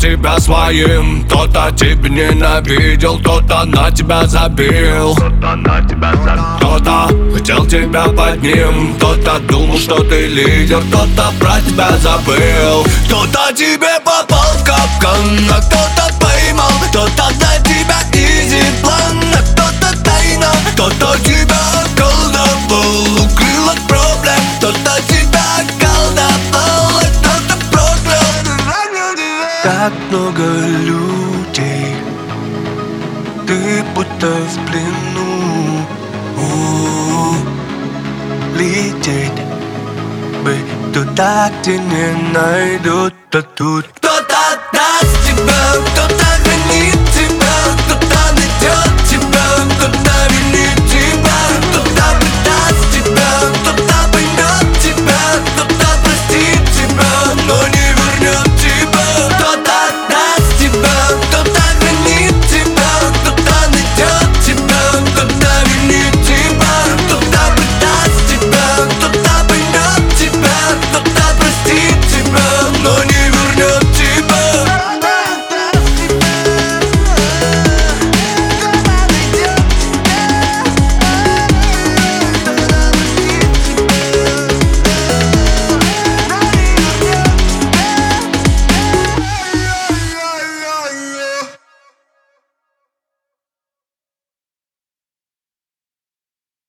тебя своим. Кто-то тебя ненавидел, кто-то на тебя забил. Кто-то хотел тебя под ним, кто-то думал, что ты лидер, кто-то про тебя забыл. Кто-то тебе попал в капкан, а кто-то поймал. Кто-то для тебя изи план, а кто-то тайна. Кто-то тебя околдовал, укрыл от проблем. Кто-то тебя околдовал, а кто-то проклял. Так много людей, ты будто в плену. Лететь бы туда, где не найдут, а тут Кто-то даст тебе